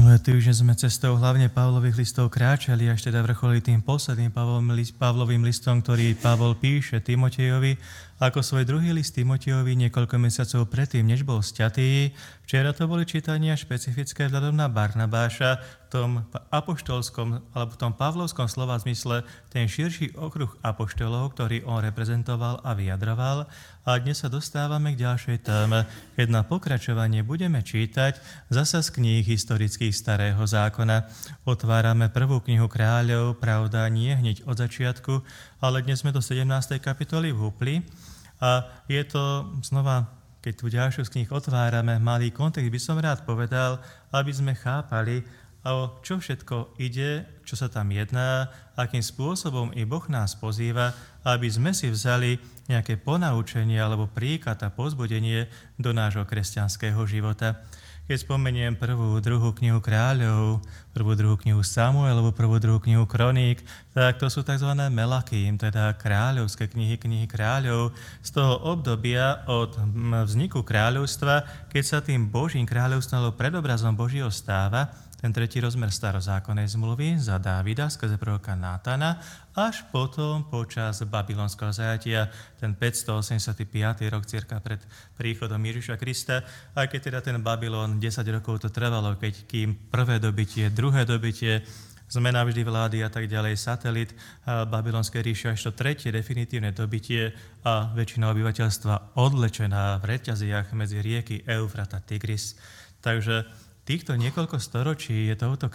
Minulé týždeň sme cestou hlavne Pavlových listov kráčali, až teda vrcholili tým posledným Pavlovým listom, ktorý Pavol píše Timotejovi, ako svoj druhý list Timotejovi niekoľko mesiacov predtým, než bol sťatý. Včera to boli čítania špecifické vzhľadom na Barnabáša, v tom apoštolskom, alebo v tom pavlovskom slova zmysle, ten širší okruh apoštolov, ktorý on reprezentoval a vyjadroval. A dnes sa dostávame k ďalšej téme, keď na pokračovanie budeme čítať zasa z kníh historických Starého zákona. Otvárame prvú knihu Kráľov, pravda nie hneď od začiatku, ale dnes sme do 17. kapitoly vhúpli. A je to znova, keď tú ďalšiu z kníh otvárame, malý kontext by som rád povedal, aby sme chápali, o čo všetko ide, čo sa tam jedná, akým spôsobom i Boh nás pozýva, aby sme si vzali nejaké ponaučenie alebo príklad a povzbudenie do nášho kresťanského života. Keď spomeniem prvú, druhú knihu Kráľov, prvú, druhú knihu Samuelovu, prvú, druhú knihu Kroník, tak to sú tzv. Melachím, teda kráľovské knihy, knihy kráľov z toho obdobia od vzniku kráľovstva, keď sa tým Božím kráľovstvom alebo predobrazom Božieho stáva, ten tretí rozmer starozákonnej zmluvy za Dávida skrze proroka Nátana, až potom počas babylonského zajatia, ten 585. rok cirka pred príchodom Ježiša Krista, aj keď teda ten Babylon 10 rokov to trvalo, kým prvé dobytie, druhé dobytie, zmena vždy vlády a tak ďalej, satelit babylonskej ríše, až to tretie definitívne dobytie a väčšina obyvateľstva odlečená v reťaziach medzi rieky Eufrat a Tigris. Takže týchto niekoľko storočí je touto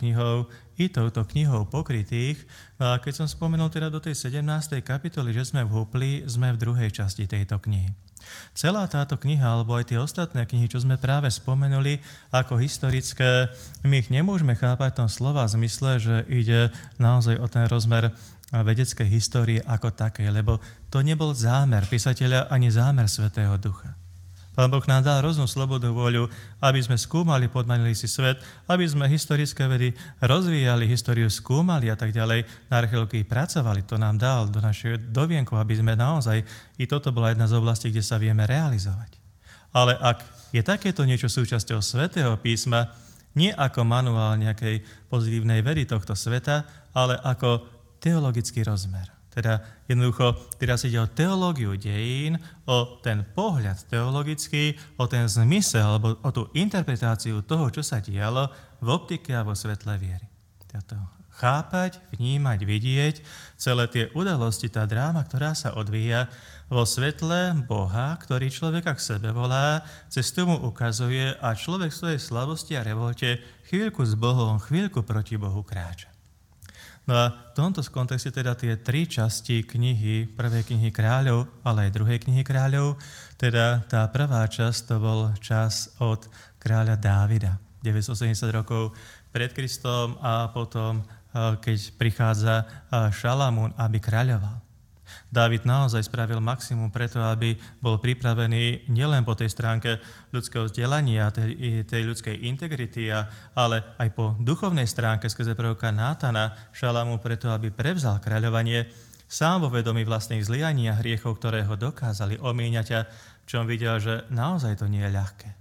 knihou pokrytých. No a keď som spomenul teda do tej 17. kapitoly, že sme vhúpli, sme v druhej časti tejto knihy. Celá táto kniha, alebo aj tie ostatné knihy, čo sme práve spomenuli ako historické, my ich nemôžeme chápať v tom slova v zmysle, že ide naozaj o ten rozmer vedeckej histórie ako takej, lebo to nebol zámer písateľa ani zámer Svätého Ducha. Pán Boh nám dal rozum, slobodu, vôľu, aby sme skúmali, podmanili si svet, aby sme historické vedy rozvíjali, históriu skúmali a tak ďalej. Na archeológii pracovali, to nám dal do našej dovienku, aby sme naozaj, i toto bola jedna z oblastí, kde sa vieme realizovať. Ale ak je takéto niečo súčasťou Svätého písma, nie ako manuál nejakej pozitívnej vedy tohto sveta, ale ako teologický rozmer. Teda jednoducho, teraz ide o teológiu dejín, o ten pohľad teologický, o ten zmysel, alebo o tú interpretáciu toho, čo sa dialo v optike a vo svetle viery. Teda to chápať, vnímať, vidieť celé tie udalosti, tá dráma, ktorá sa odvíja vo svetle Boha, ktorý človeka k sebe volá, cez tomu ukazuje a človek v svojej slavosti a revolte chvíľku s Bohom, chvíľku proti Bohu kráča. No a v tomto kontexte teda tie tri časti knihy, prvej knihy Kráľov, ale aj druhej knihy Kráľov, teda tá prvá časť to bol čas od kráľa Dávida, 980 rokov pred Kristom a potom, keď prichádza Šalamún, aby kráľoval. Dávid naozaj spravil maximum preto, aby bol pripravený nielen po tej stránke ľudského vzdelania, tej ľudskej integrity, ale aj po duchovnej stránke skrze proroka Nátana Šalamún preto, aby prevzal kráľovanie sám vo vedomí vlastných zlyhaní a hriechov, ktoré ho dokázali omíňať a v čom videl, že naozaj to nie je ľahké.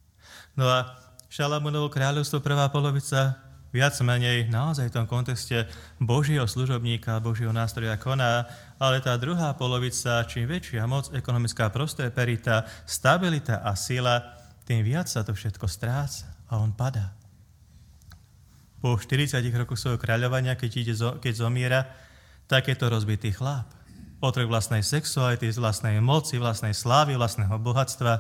No a Šalamúnovo kráľovstvo prvá polovica viac menej naozaj v tom kontexte Božieho služobníka, Božieho nástroja koná, ale tá druhá polovica, čím väčšia moc, ekonomická prosperita, stabilita a sila, tým viac sa to všetko stráca a on padá. Po 40 rokoch svojho kráľovania, keď zomiera, tak je to rozbitý chlap. Otrok vlastnej sexuality, vlastnej moci, vlastnej slávy, vlastného bohatstva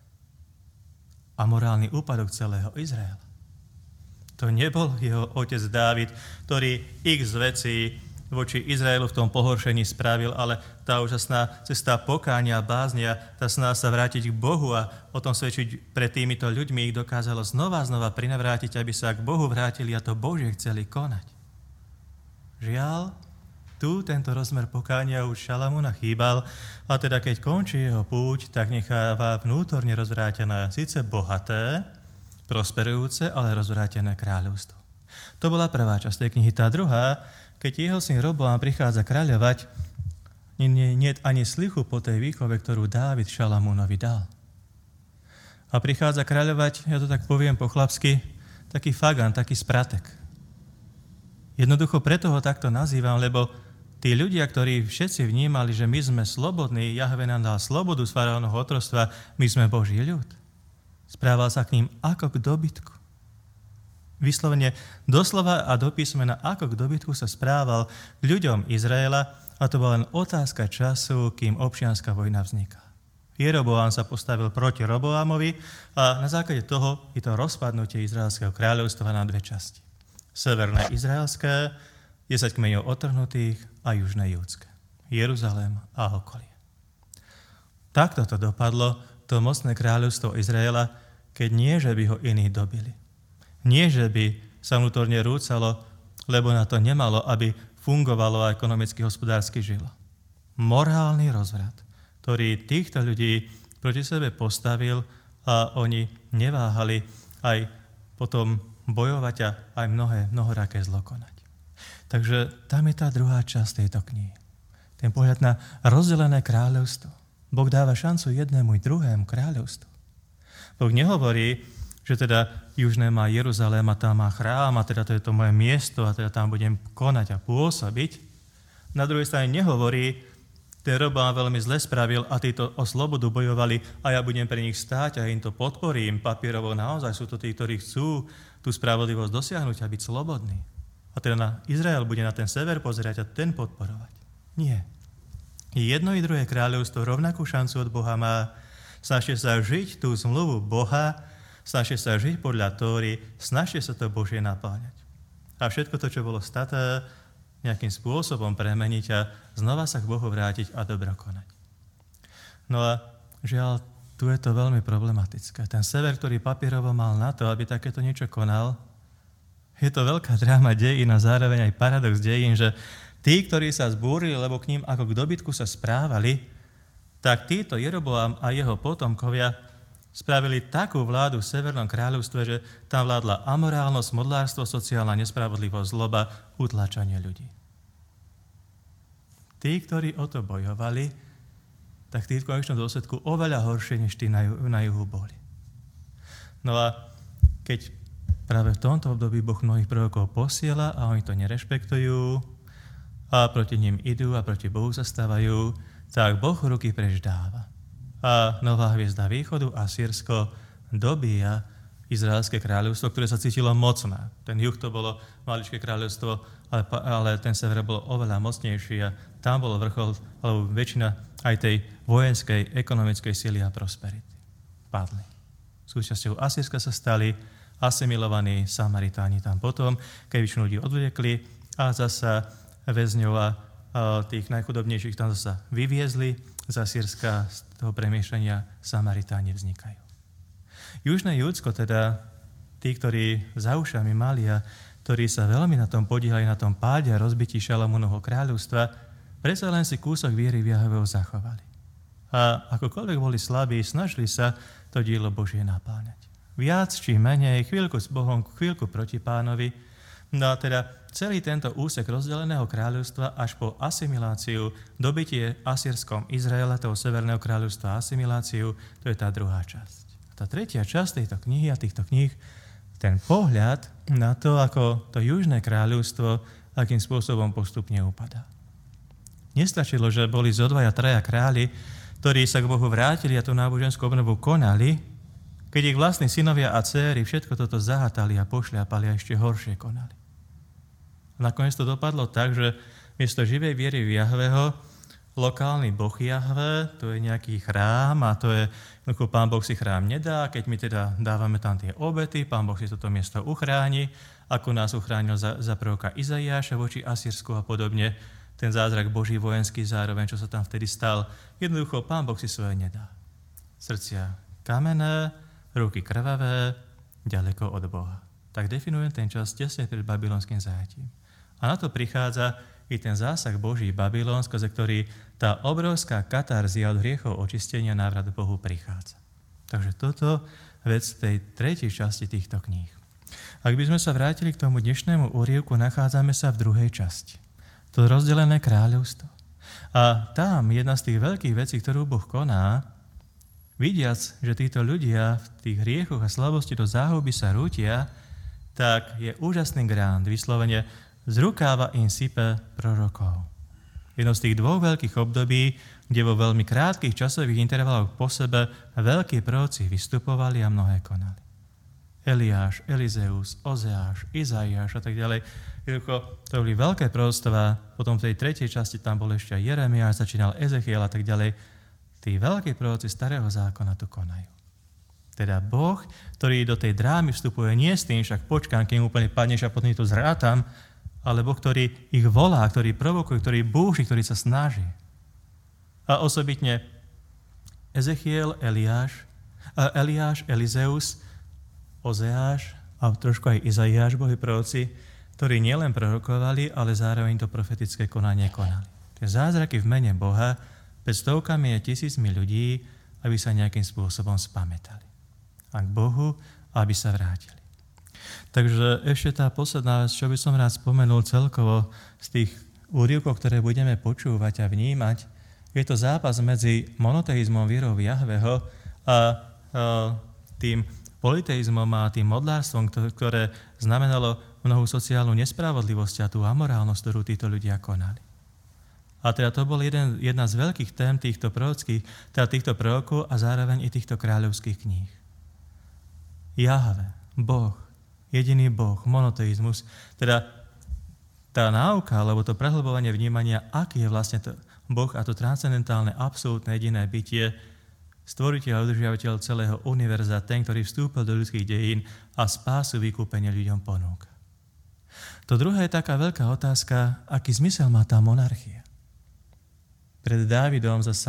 a morálny úpadok celého Izraela. To nebol jeho otec Dávid, ktorý x vecí voči Izraelu v tom pohoršení spravil, ale tá úžasná cesta pokánia a báznia, tá sná sa vrátiť k Bohu a o tom svedčiť pred týmito ľuďmi ich dokázalo znova prinavrátiť, aby sa k Bohu vrátili a to Božie chceli konať. Žiaľ, tu tento rozmer pokánia už Šalamúna chýbal a teda keď končí jeho púť, tak necháva vnútorne rozvrátené, síce bohaté, prosperujúce, ale rozvrátené kráľovstvo. To bola prvá časť tej knihy. Tá druhá, keď jeho syn Roboám prichádza kráľovať, nie je ani slichu po tej výchove, ktorú Dávid Šalamúnovi dal. A prichádza kráľovať, ja to tak poviem po chlapsky, taký fagan, taký spratek. Jednoducho preto ho takto nazývam, lebo tí ľudia, ktorí všetci vnímali, že my sme slobodní, Jahve nám dal slobodu z faraónovho otroctva, my sme Boží ľud. Správal sa k ním ako k dobytku. Vyslovene doslova a do písmena ako k dobytku sa správal k ľuďom Izraela a to bola len otázka času, kým občianska vojna vzniká. Jeroboám sa postavil proti Roboámovi a na základe toho je to rozpadnutie Izraelského kráľovstva na dve časti. Severné izraelské, 10 kmeňov otrhnutých a južné júdske. Jeruzalém a okolie. Takto to dopadlo, to mocné kráľovstvo Izraela, keď nie, že by ho iní dobili. Nie, že by sa vnútorne rúcalo, lebo na to nemalo, aby fungovalo a ekonomicky hospodársky žilo. Morálny rozvrat, ktorý týchto ľudí proti sebe postavil a oni neváhali aj potom bojovať a aj mnohoraké zlo konať. Takže tam je tá druhá časť tejto knihy. Ten pohľad na rozdelené kráľovstvo. Boh dáva šancu jednému i druhému kráľovstvu. Boh nehovorí, že teda južné má Jeruzalém a tam má chrám a teda to je to moje miesto a teda tam budem konať a pôsobiť. Na druhej strane nehovorí, ten Roboám veľmi zle spravil a títo o slobodu bojovali a ja budem pre nich stáť a im to podporím. Papierovo naozaj sú to tí, ktorí chcú tú spravodlivosť dosiahnuť a byť slobodní. A teda na Izrael bude na ten sever pozerať a ten podporovať. Nie. Jedno i druhé kráľovstvo rovnakú šancu od Boha má. Snažte sa žiť tú zmluvu Boha, snažte sa žiť podľa Tóry, snažte sa to Božie napáňať. A všetko to, čo bolo staté, nejakým spôsobom premeniť a znova sa k Bohu vrátiť a dobro konať. No a žiaľ, tu je to veľmi problematické. Ten sever, ktorý papierovo mal na to, aby takéto niečo konal, je to veľká dráma dejín a zároveň aj paradox dejín, že tí, ktorí sa zbúrili, lebo k ním ako k dobytku sa správali, tak títo Jeroboám a jeho potomkovia spravili takú vládu v Severnom kráľovstve, že tam vládla amorálnosť, modlárstvo, sociálna nespravodlivosť, zloba, utlačanie ľudí. Tí, ktorí o to bojovali, tak tí v konečnom dôsledku oveľa horšie, než tí na juhu boli. No a keď práve v tomto období Boh mnohých prorokov posiela a oni to nerešpektujú a proti ním idú a proti Bohu sa stávajú, tak Boh ruky preč dáva. A nová hviezda východu, Asýrsko, dobíja Izraelské kráľovstvo, ktoré sa cítilo mocné. Ten juh to bolo maličké kráľovstvo, ale ten sever bol oveľa mocnejší a tam bol vrchol, alebo väčšina aj tej vojenskej, ekonomickej sily a prosperity. Padli. Súčasťou Asýrska sa stali asimilovaní Samaritáni tam potom, keď väčšinu ľudí odvliekli a zasa väzňov a tých najchudobnejších tam zasa vyviezli z Asýrska, z toho premiešania Samaritáni vznikajú. Južné Júdsko, teda tí, ktorí za ušami mali a ktorí sa veľmi na tom podíhali, na tom páde a rozbití Šalamúnovho kráľovstva, predsa len si kúsok viery v Jahveho zachovali. A akokoľvek boli slabí, snažili sa to dielo Božie napáňať. Viac či menej, chvíľku s Bohom, chvíľku proti Pánovi. No a teda celý tento úsek rozdeleného kráľovstva až po asimiláciu, dobytie Asýrskom Izraela, toho severného kráľovstva a asimiláciu, to je tá druhá časť. Tá tretia časť tejto knihy a týchto kníh, ten pohľad na to, ako to južné kráľovstvo, akým spôsobom postupne upadá. Nestačilo, že boli zo dvaja, traja králi, ktorí sa k Bohu vrátili a tú náboženskú obnovu konali, keď ich vlastní synovia a dcéry všetko toto zahatali a pošľapali a ešte horšie konali. Nakoniec to dopadlo tak, že miesto živej viery v Jahveho, lokálny boh Jahve, to je nejaký chrám a to je, Pán Boh si chrám nedá, keď my teda dávame tam tie obety, Pán Boh si toto miesto uchráni, ako nás uchránil za proroka Izaiáša voči Asýrsku a podobne, ten zázrak Boží vojenský zároveň, čo sa tam vtedy stal. Jednoducho, Pán Boh si svoje nedá. Srdcia kamenné, ruky krvavé, ďaleko od Boha. Tak definujem ten čas tesne pred babylonským zajatím. A na to prichádza i ten zásah Boží Babylon, skrze ktorý tá obrovská katarzia od hriechov očistenia návrat Bohu prichádza. Takže toto vec tej tretej časti týchto kníh. Ak by sme sa vrátili k tomu dnešnému úryvku, nachádzame sa v druhej časti. To rozdelené kráľovstvo. A tam jedna z tých veľkých vecí, ktorú Boh koná, vidiac, že títo ľudia v tých hriechoch a slabosti do záhuby sa rútia, tak je úžasný grant, vyslovene z rukáva im sype prorokov. Jedno z tých dvoch veľkých období, kde vo veľmi krátkych časových intervaloch po sebe veľkí proroci vystupovali a mnohé konali. Eliáš, Elizeus, Ozeáš, Izaiáš a tak ďalej. To boli veľké proroctvá, potom v tej tretej časti tam bol ešte aj Jeremiáš, začínal Ezechiel a tak ďalej. Tí veľkí proroci starého zákona tu konajú. Teda Boh, ktorý do tej drámy vstupuje nie s tým, však počkám, kým úplne padneš a potom to zrátam, ale Boh, ktorý ich volá, ktorý provokuje, ktorý búši, ktorý sa snaží. A osobitne Ezechiel, Eliáš, Elizeus, Ozeáš a trošku aj Izaiáš boli proroci, ktorí nielen prorokovali, ale zároveň to profetické konanie konali. Tie zázraky v mene Boha pred stovkami a tisícmi ľudí, aby sa nejakým spôsobom spamätali. A k Bohu, aby sa vrátili. Takže ešte tá posledná vec, čo by som rád spomenul celkovo z tých úryvkov, ktoré budeme počúvať a vnímať, je to zápas medzi monoteizmom vierou Jahveho a tým politeizmom a tým modlárstvom, ktoré znamenalo mnohú sociálnu nespravodlivosť a tú amorálnosť, ktorú títo ľudia konali. A teda to bol jedna z veľkých tém týchto prorokov a zároveň i týchto kráľovských kníh. Jahve, Boh, jediný Boh, monoteizmus, teda tá náuka, alebo to prehlbovanie vnímania, aký je vlastne to Boh a to transcendentálne, absolútne jediné bytie, stvoriteľ a udržiavateľ celého univerza, ten, ktorý vstúpil do ľudských dejín a spásu vykúpenia ľuďom ponúka. To druhé je taká veľká otázka, aký zmysel má tá monarchia. Pred Dávidom za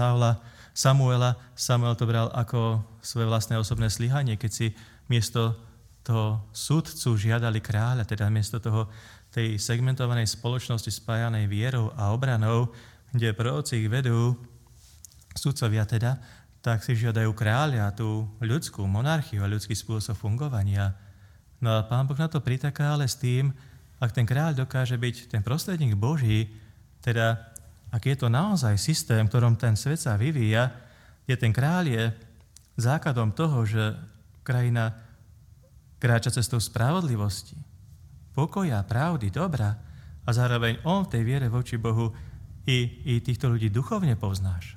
Samuel to bral ako svoje vlastné osobné slyhanie, keď si miesto toho sudcu žiadali kráľa, teda miesto tej segmentovanej spoločnosti spájanej vierou a obranou, kde proroci ich vedú, sudcovia teda, tak si žiadajú kráľa, tú ľudskú monarchiu a ľudský spôsob fungovania. No a Pán Boh na to pritaká, ale s tým, ak ten kráľ dokáže byť ten prostredník Boží, teda ak je to naozaj systém, v ktorom ten svet sa vyvíja, kde ten kráľ je základom toho, že krajina kráča cestou spravodlivosti, pokoja, pravdy, dobra a zároveň on v tej viere voči Bohu i týchto ľudí duchovne povznáša.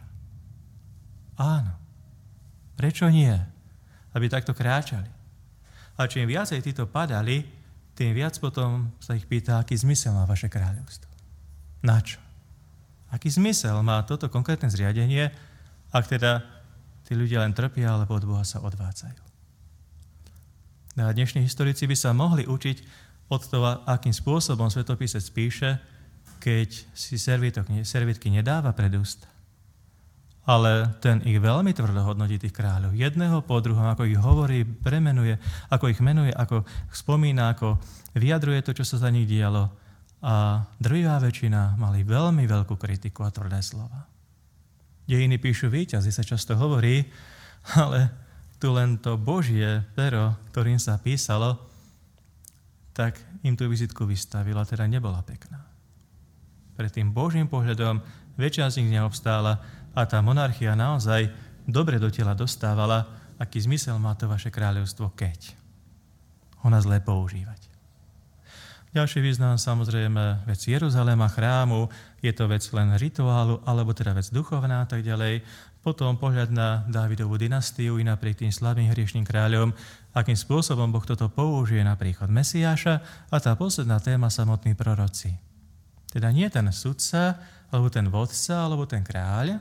Áno. Prečo nie? Aby takto kráčali. A čím viacej títo padali, tým viac potom sa ich pýta, aký zmysel má vaše kráľovstvo. Na čo? Aký zmysel má toto konkrétne zriadenie, ak teda tí ľudia len trpia, alebo od Boha sa odvádzajú. A dnešní historici by sa mohli učiť od toho, akým spôsobom svetopisec píše, keď si servietky nedáva pred ústa. Ale ten ich veľmi tvrdo hodnotí tých kráľov. Jedného po druhom, ako ich hovorí, premenuje, ako ich menuje, ako spomína, ako vyjadruje to, čo sa za nich dialo. A drvivá väčšina mali veľmi veľkú kritiku a tvrdé slova. Dejiny píšu víťazi, sa často hovorí, ale tu len to Božie pero, ktorým sa písalo, tak im tú vizitku vystavila, teda nebola pekná. Pred tým Božím pohľadom väčšina z nich neobstála a tá monarchia naozaj dobre do tela dostávala, aký zmysel má to vaše kráľovstvo, keď ho na zlé používať. Ďalší význam samozrejme vec Jeruzalema, chrámu, je to vec len rituálu, alebo teda vec duchovná a tak ďalej. Potom pohľad na Dávidovú dynastiu i napriek tým slabým hriešným kráľom, akým spôsobom Boh toto použije na príchod Mesiáša a tá posledná téma samotní proroci. Teda nie ten sudca, alebo ten vodca, alebo ten kráľ,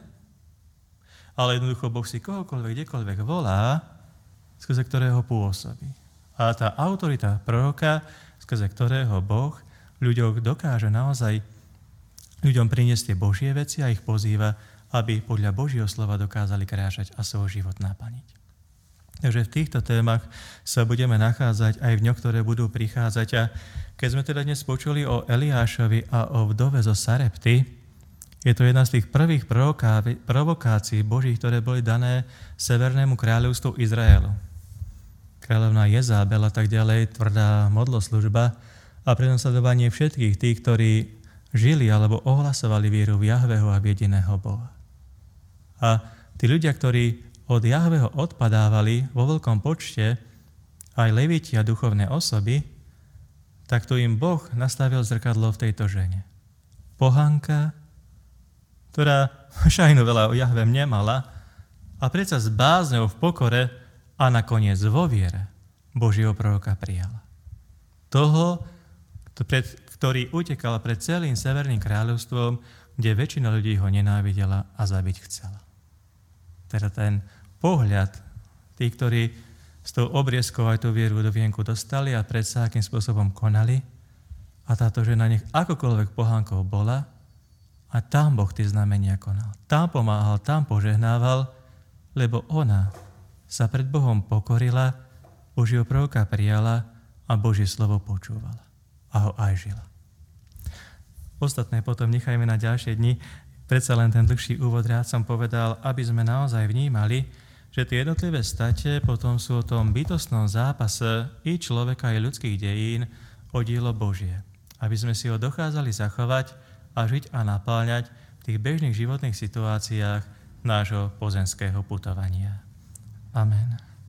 ale jednoducho Boh si kohokoľvek, kdekoľvek volá, skrze ktorého pôsobí. A tá autorita proroka, skrze ktorého Boh ľuďom dokáže naozaj ľuďom priniesť tie Božie veci a ich pozýva, aby podľa Božieho slova dokázali kráčať a svoj život naplniť. Takže v týchto témach sa budeme nachádzať aj v dňoch, ktoré budú prichádzať. A keď sme teda dnes počuli o Eliášovi a o vdove zo Sarepty, je to jedna z tých prvých provokácií Božích, ktoré boli dané severnému kráľovstvu Izraelu. Kráľovná Jezábel a tak ďalej, tvrdá modloslužba a prenasledovanie všetkých tých, ktorí žili alebo ohlasovali vieru v Jahveho a v jediného Boha. A tí ľudia, ktorí od Jahveho odpadávali vo veľkom počte, aj leviti a duchovné osoby, tak tu im Boh nastavil zrkadlo v tejto žene. Pohanka, ktorá šajnu veľa o Jahve nemala a predsa s bázňou v pokore a nakoniec vo viere Božieho proroka prijala. Toho, ktorý utekal pred celým severným kráľovstvom, kde väčšina ľudí ho nenávidela a zabiť chcela. Teda ten pohľad, tí, ktorí s tou obriezkou aj tú vieru do vienku dostali a predsa akým spôsobom konali, a táto žena nech akokoľvek pohánkou bola, a tam Boh tie znamenia konal. Tam pomáhal, tam požehnával, lebo ona sa pred Bohom pokorila, Božieho proroka prijala a Božie slovo počúvala. A ho aj žila. Ostatné potom nechajme na ďalšie dni. Predsa len ten dlhší úvod rád som povedal, aby sme naozaj vnímali, že tie jednotlivé state potom sú o tom bytostnom zápase i človeka, i ľudských dejín o dielo Božie. Aby sme si ho dokázali zachovať a žiť a napáľať v tých bežných životných situáciách nášho pozemského putovania. Amen.